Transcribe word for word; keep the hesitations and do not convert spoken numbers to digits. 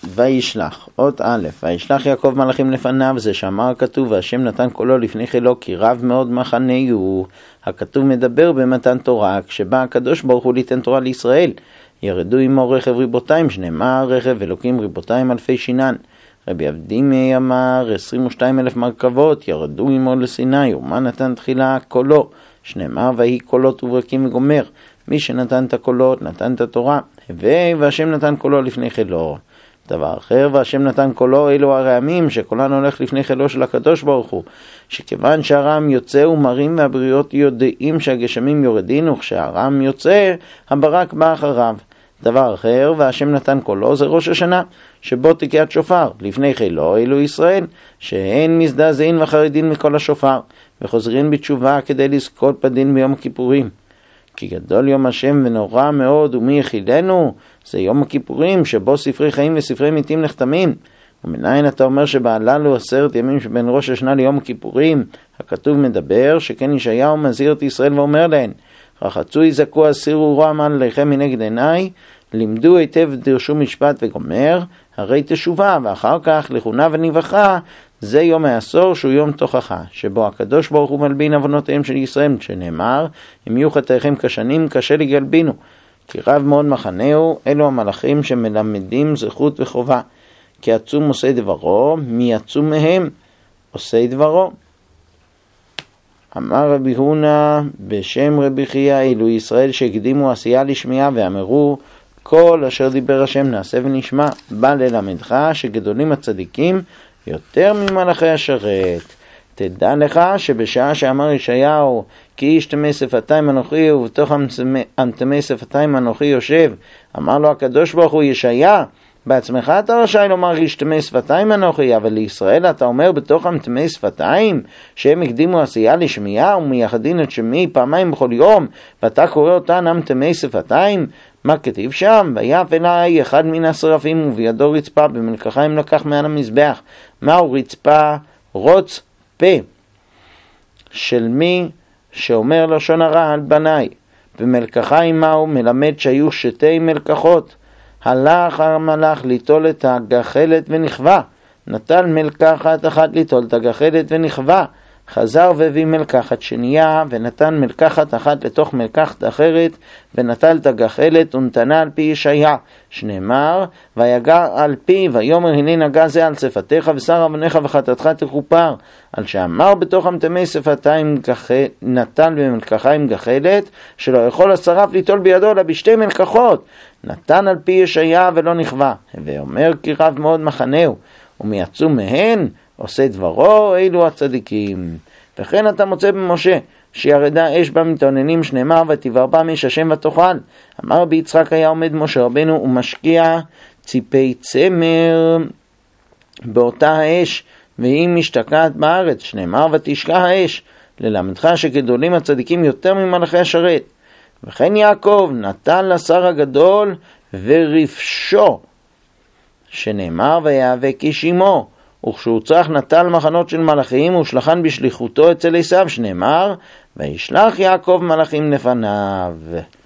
וישלח, אות א', וישלח יעקב מלאכים לפניו, זה שאמר הכתוב, והשם נתן קולו לפני חילו, כי רב מאוד מחנהו. הכתוב מדבר במתן תורה, כשבא הקדוש ברוך הוא ליתן תורה לישראל. ירדו עמו רכב ריבותיים, שנאמר רכב אלוקים ריבותיים אלפי שינן. רבי אבדימי אמר עשרים ושתיים אלף מרכבות, ירדו עמו לסיני, ומה נתן תחילה? קולו, שנאמר ויהי קולות וברקים וגומר. מי שנתן את הקולות נתן את התורה, הווי והשם נתן קולו לפני חילו. דבר אחר, והשם נתן קולו, אלו הרעמים שקולן הולך לפני חילו של הקדוש ברוך הוא, שכיוון שהרעם יוצא ומרים והבריות יודעים שהגשמים יורדים, וכשהרעם יוצא הברק בא אחריו. דבר אחר, והשם נתן קולו, זה ראש השנה שבו תקיעת שופר לפני חילו אלו ישראל, שהן מזדעזעים וחרדים מכל השופר וחוזרים בתשובה כדי לזכות בדין ביום הכיפורים. כי גדול יום השם ונורא מאוד, ומי יחילנו? זה יום הכיפורים שבו ספרי חיים וספרי מתים נחתמים. ומניין אתה אומר שבהללו עשרת ימים שבין ראש השנה ליום הכיפורים? הכתוב מדבר שכן ישעיהו מזהיר את ישראל ואומר להן, רחצו יזעקו אסירו רוע מעל עליכם מנגד עיניי, לימדו היטב דרשו משפט וגומר, הרי תשובה, ואחר כך לכונה ונבחה. זה יום העשור שהוא יום תוכחה, שבו הקדוש ברוך הוא מלבין עוונותיהם של ישראל, שנאמר, אם יהיו חטאיכם כשנים קשה לגלבינו. כי רב מאוד מחנהו, אלו המלאכים שמלמדים זכות וחובה. כי עצום עושה דברו, מי עצום מהם עושה דברו. אמר רבי הונא בשם רבי חייא, אלו ישראל שהקדימו עשייה לשמיעה ואמרו, כל אשר דיבר השם נעשה ונשמע. בא ללמדך שגדולים הצדיקים יותר ממלאכי השרת. תדע לך שבשעה שאמר ישעיהו, כי איש תמי שפתיים אנוכי ובתוך תמי שפתיים אנוכי יושב, אמר לו הקדוש ברוך הוא, ישעיה, בעצמך אתה רשאי לומר איש תמי שפתיים אנוכי, אבל לישראל אתה אומר בתוך תמי שפתיים, שהם הקדימו עשייה לשמיעה ומייחדין את שמי פעמיים בכל יום, ואתה קורא אותן תמי שפתיים? מה כתיב שם? ויף אליי אחד מן השרפים ובידו רצפה, במלקחיים לקח מעל המזבח. מהו רצפה? רוץ פה של מי שאומר לשון הרע על בניי. במלקחיים מהו? מלמד שהיו שתי מלקחות. הלך המלאך ליטול את הגחלת ונכווה, נטל מלקחת אחת ליטול את הגחלת ונכווה, חזר והביא מלקחת שנייה ונתן מלקחת אחת לתוך מלקחת אחרת, ונטל את הגחלת ונתנה על פי ישעיה, שנאמר ויגע על פי ויאמר הנה נגע זה על שפתיך ושר עוונך וחטאתך תכופר. על שאמר בתוך תמי שפתיים נטל במלקחיים גחלת, שלא יכול השרף ליטול בידו אלא בשתי מלקחות, נתן על פי ישעיה ולא נכווה. ואומר כי רב מאוד מחנהו, ומייצום מהן עושה דברו, אלו הצדיקים. וכן אתה מוצא במשה שירדה אש במתאוננים, שנאמר ותבער בם אש השם ותאכל. אמר ביצחק היה עומד משה רבנו ומשקיע ציפי צמר באותה האש, והיא משתקעת בארץ, שנאמר ותשקע האש. ללמדך שגדולים הצדיקים יותר ממלאכי השרת. וכן יעקב נתן לשר הגדול ורפשו, שנאמר ויאבק איש עמו, וכשהוא צריך נטל מחנות של מלאכים ושלחן בשליחותו אצל עשיו, שנאמר וישלח יעקב מלאכים לפניו.